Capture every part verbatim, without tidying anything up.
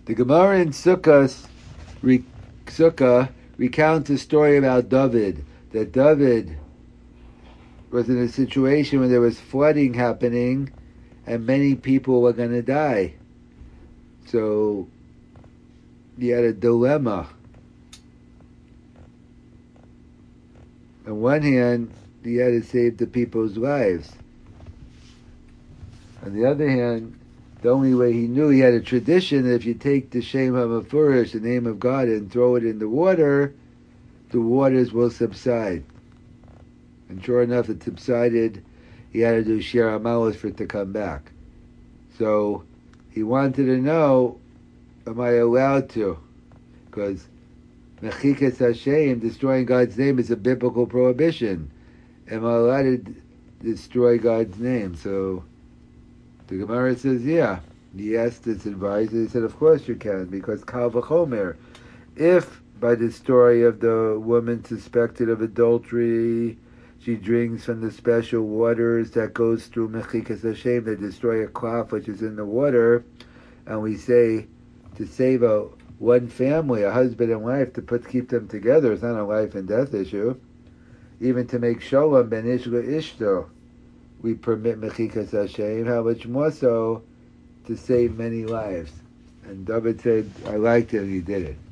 The Gemara in Sukkah, re, Sukkah recounts a story about David, that David was in a situation where there was flooding happening and many people were going to die. So he had a dilemma. On one hand, he had to save the people's lives. On the other hand, the only way he knew, he had a tradition that if you take the Shem HaMefurish, the name of God, and throw it in the water, the waters will subside. And sure enough, it subsided. He had to do Shir HaMalos for it to come back. So he wanted to know, am I allowed to? Because Mechikas Hashem, destroying God's name, is a biblical prohibition. Am I allowed to d- destroy God's name? So the Gemara says, yeah. He asked his advisor, he said, of course you can, because Kal V'chomer, if by the story of the woman suspected of adultery, she drinks from the special waters that goes through Mechikas Hashem, they destroy a cloth which is in the water, and we say to save a one family, a husband and wife, to put keep them together, it's not a life and death issue. Even to make shalom ben ish ishto, we permit mechikas Hashem. How much more so to save many lives? And David said, "I liked it, and he did it."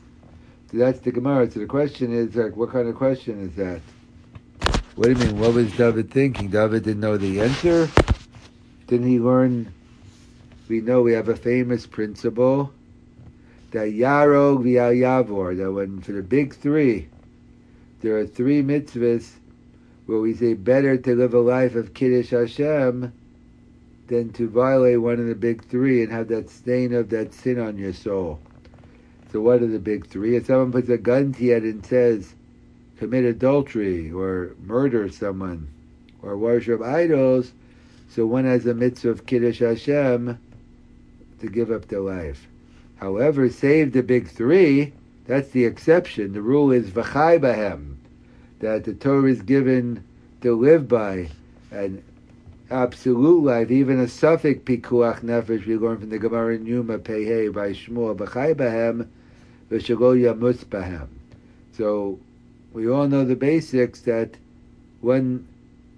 So that's the Gemara. So the question is, like, what kind of question is that? What do you mean? What was David thinking? David didn't know the answer. Didn't he learn? We know we have a famous principle that Yarog v'Al Yavor, that when for the big three, there are three mitzvahs where we say better to live a life of Kiddush Hashem than to violate one of the big three and have that stain of that sin on your soul. So what are the big three? If someone puts a gun to your head and says, commit adultery or murder someone or worship idols, so one has a mitzvah of Kiddush Hashem to give up their life. However, save the big three, that's the exception. The rule is v'chai bahem, that the Torah is given to live by an absolute life, even a suffix pikuach nefesh, we learn from the Gemara in Yuma Pehei by Shmuel, v'chai bahem, v'shelo yamus bahem. So, we all know the basics that one,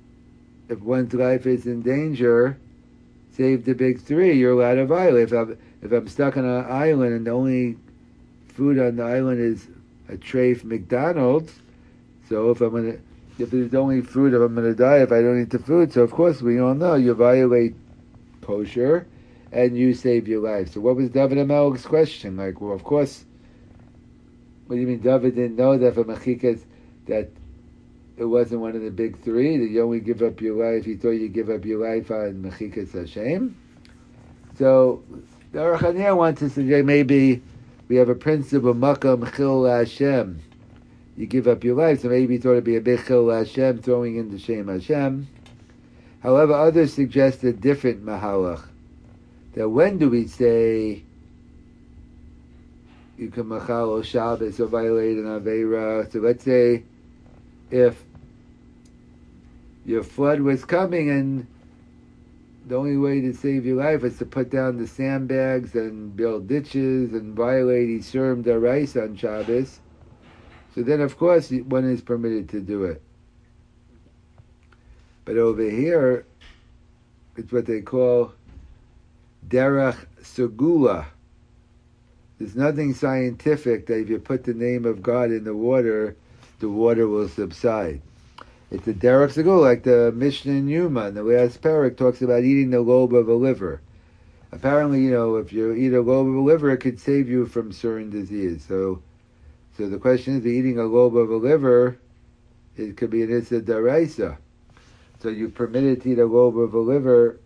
if one's life is in danger, save the big three, you're allowed to violate. If I'm, if I'm stuck on an island and the only food on the island is a tray from McDonald's, so if I'm gonna, if there's only food, if I'm gonna die if I don't eat the food, so of course we all know you violate kosher and you save your life. So what was David HaMelech's question? Like, well, of course, what do you mean David didn't know that for Mechikas, that it wasn't one of the big three, that you only give up your life, he thought you give up your life on Mechikas Hashem? So the Aruch HaNer wants to suggest maybe we have a principle, Makam Chil Hashem. You give up your life, so maybe he thought it'd be a big Chil Hashem, throwing in the Shem Hashem. However, others suggest a different Mahalach. That when do we say you can Machal Shabbos or violate an Aveira? So let's say if your flood was coming and the only way to save your life is to put down the sandbags and build ditches and violate Yisurim D'Oraisa on Shabbos, so then of course one is permitted to do it. But over here, it's what they call Derech Segula. There's nothing scientific that if you put the name of God in the water, the water will subside. It's a derech segula, like the Mishnah in Yuma, and the last parak talks about eating the lobe of a liver. Apparently, you know, if you eat a lobe of a liver, it could save you from certain disease. So, so the question is, eating a lobe of a liver, it could be an issa d'oraisa. So you permitted to eat a lobe of a liver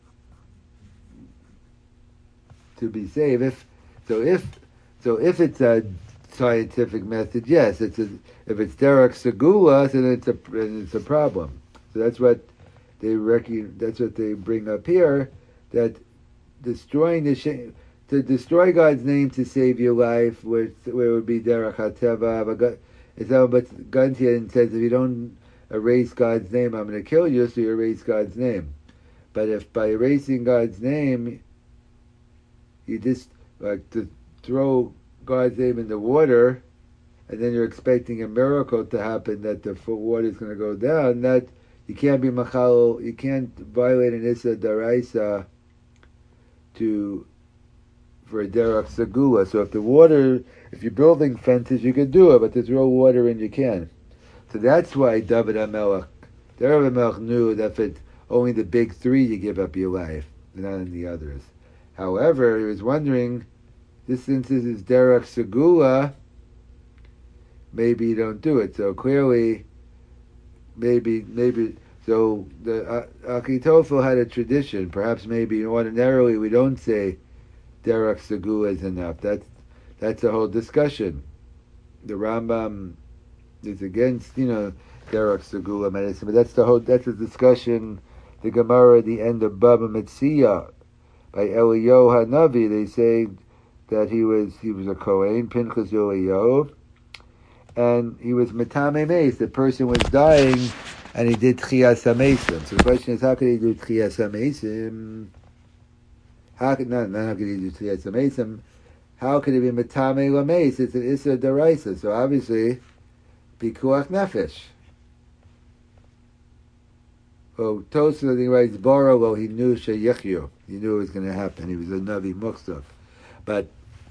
to be saved. If so, if so, if it's a scientific method, yes, it's a, if it's derech segula, then it's a then it's a problem. So that's what they reckon. That's what they bring up here. That destroying the sh- to destroy God's name to save your life, where, where it would be derech hateva. But it's how but Gantian says if you don't erase God's name, I'm going to kill you. So you erase God's name. But if by erasing God's name, you just like to throw God's name in the water, and then you're expecting a miracle to happen that the water is going to go down, that you can't be machal, you can't violate an issa daraisa to for a derech segula. So if the water, if you're building fences, you can do it, but to throw water in, you can. So that's why David HaMelech, David HaMelech knew that if it's only the big three, you give up your life, not in the others. However, he was wondering, this since this is derech segula, maybe you don't do it. So clearly, maybe, maybe, so the uh, Achitofel had a tradition. Perhaps maybe ordinarily we don't say derech segula is enough. That's, that's a whole discussion. The Rambam is against, you know, derech segula medicine, but that's the whole, that's a discussion. The Gemara at the end of Baba Metzia by Eliyahu Hanavi, they say that he was, he was a Kohen, Pinchas Eliyahu, and he was metame meis. The person was dying, and he did tchiyas hamesim. So the question is, how could he do tchiyas hamesim? How could not, not how could he do tchiyas hamesim? How could he be metame lameis? It's an issa deraisa. So obviously, pikuach nefesh. Oh, Tosfos, he writes Borolo. He knew sheyichyu. He knew it was going to happen. He was a navi muksaf, but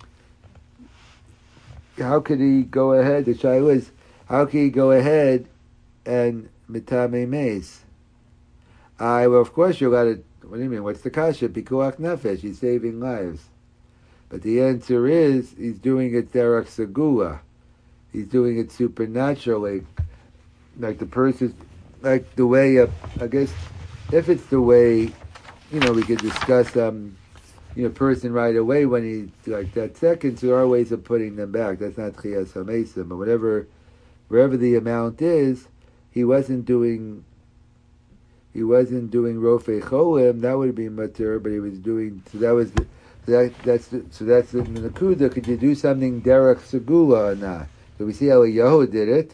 how could he go ahead? The shaila is, how can he go ahead and mitame meis? I well, of course you're allowed to. What do you mean? What's the kasha? Pikuach nefesh. He's saving lives. But the answer is, he's doing it derech segula. He's doing it supernaturally, like the person, like the way. Uh, I guess if it's the way, you know, we could discuss. Um, You know, person right away when he like that second. So there are ways of putting them back. That's not chiyas hamesim, but whatever, wherever the amount is, he wasn't doing. He wasn't doing rofei cholim. That would be matur, but he was doing. So that was the, that. That's the, so that's the nakuda. Could you do something derech segula or not? So we see Eliyahu did it.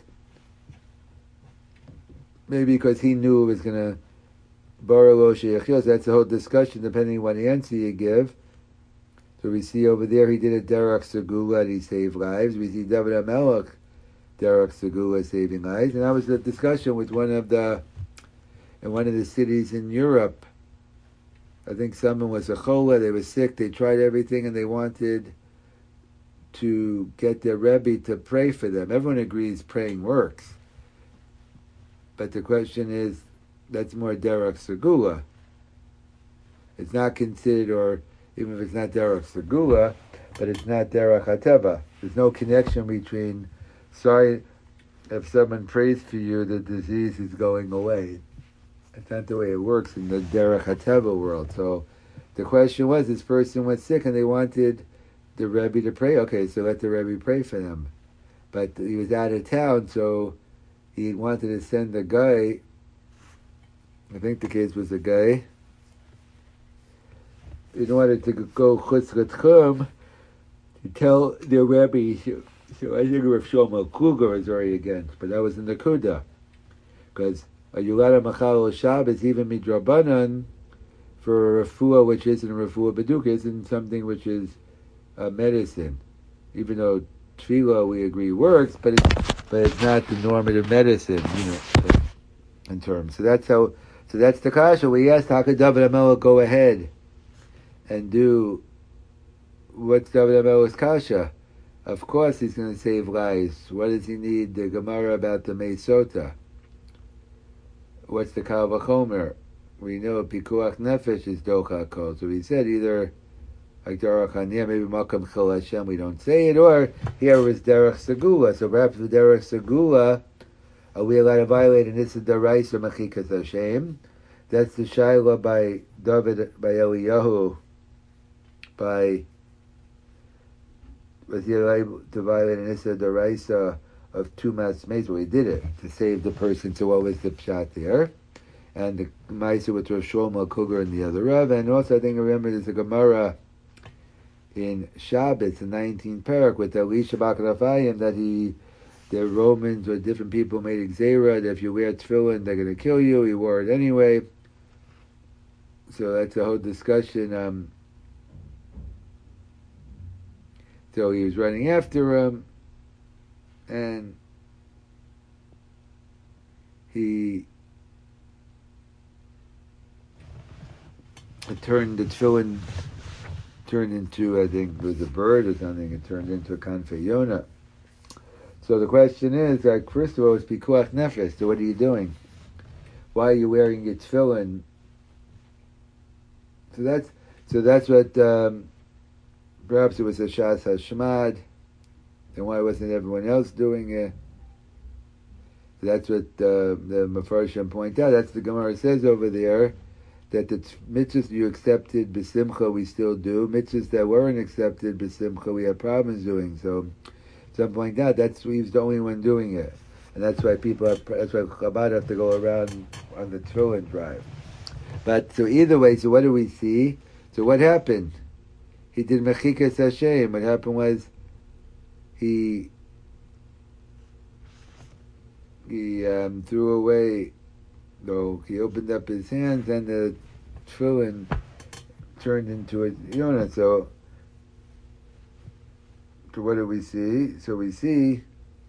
Maybe because he knew it was gonna. So that's the whole discussion, depending on what answer you give. So we see over there he did a derech segula and he saved lives. We see David HaMelech derech segula saving lives, and that was the discussion with one of the in one of the cities in Europe. I think someone was a chola. They were sick. They tried everything, and they wanted to get their rebbe to pray for them. Everyone agrees praying works, but the question is, that's more derech segula. It's not considered, or even if it's not derech segula, but it's not derech hateva. There's no connection between, sorry, if someone prays for you, the disease is going away. It's not the way it works in the derech hateva world. So the question was, this person was sick and they wanted the Rebbe to pray. Okay, so let the Rebbe pray for them. But he was out of town, so he wanted to send a guy. I think the case was a guy, in order to go chutz l'tchum, to tell their Rebbe. So I think Rav Shlomo Kluger is very against, but that was in the Kuda, because a Yulada Machal Shabbos, even midrabanan, for a refuah which isn't a refuah beduk, isn't something which is a medicine, even though tefillah we agree works, but it's but it's not the normative medicine, you know, in terms. So that's how. So that's the kasha. We asked, how could David HaMelech go ahead and do what's David HaMelech's kasha? Of course he's going to save lives. What does he need? The Gemara about the Meisota. What's the Kal Vachomer? We know Pikuach Nefesh is Docha Kol. So he said either, like Derech Haniyah, maybe Makam Chil Hashem, we don't say it, or here was Derech Segula. So perhaps with Derech Segula, are we allowed to violate an Issa Daraisa or Mechikas Hashem? That's the Shaila by David, by Eliyahu, by, was he allowed to violate an Issa Daraisa of two Mas Meis? Well, he did it to save the person, so what was the pshat there? And the Maisa with Rosh Shlomo Kluger and the other Rav, and also I think I remember there's a Gemara in Shabbos, the nineteenth parak, with Elisha Bak Rafayim, that he, the Romans or different people made Xera, that if you wear tefillin, they're going to kill you. He wore it anyway. So that's a whole discussion. Um, So he was running after him, and he it turned the tefillin turned into, I think, it was a bird or something. It turned into a kanfei yonah. So the question is, like, first of all, it's pikuach nefesh. So what are you doing? Why are you wearing your tefillin? So that's so that's what. Um, perhaps it was a shas hashmad. And why wasn't everyone else doing it? So that's what uh, the Mefarshim point out. That's the Gemara says over there, that the mitzvahs you accepted b'simcha we still do. Mitzvahs that weren't accepted b'simcha we have problems doing. So some point out that's he was the only one doing it, and that's why people have, that's why Chabad have to go around on the tefillin drive. But so either way, so what do we see? So what happened? He did mechikas Hashem. What happened was he he um, threw away. No, he opened up his hands, and the tefillin turned into a yonah. So, so what do we see? So we see.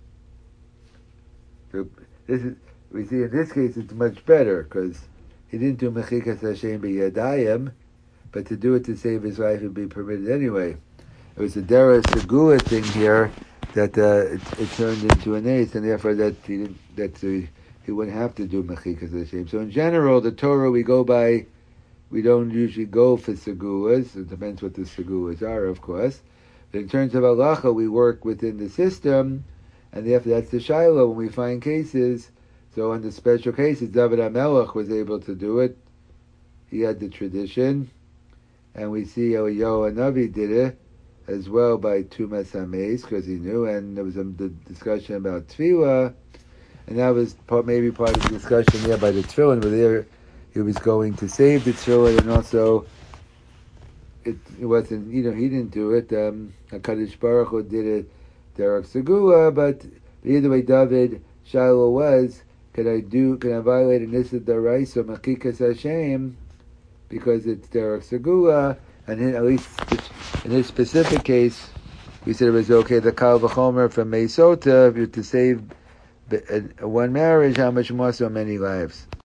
So this is we see in this case it's much better because he didn't do mechikas Hashem b'yadayim, but to do it to save his life would be permitted anyway. It was a dera segula thing here that uh, it, it turned into an ace, and therefore that he didn't, that uh, he wouldn't have to do mechikas Hashem. So in general, the Torah we go by, we don't usually go for segulas. It depends what the segulas are, of course. But in terms of halacha, we work within the system, and therefore that's the shaila when we find cases. So in the special cases, David HaMelech was able to do it. He had the tradition, and we see Eliyahu Hanavi did it as well by Tumas HaMeis, because he knew, and there was a the discussion about Tefillah, and that was part, maybe part of the discussion there by the Tefillin, where there he was going to save the Tefillin, and also it, it wasn't, you know, he didn't do it. Um, HaKadosh Baruch Hu did it, Derek Segula, but either way, David Shiloh was, can I do, can I violate an Issa Daraisa Mechikas Hashem, because it's Derek Segula, and in, at least in this specific case, we said it was okay, the Kal V'chomer from Meisota, if you're to save one marriage, how much more so many lives?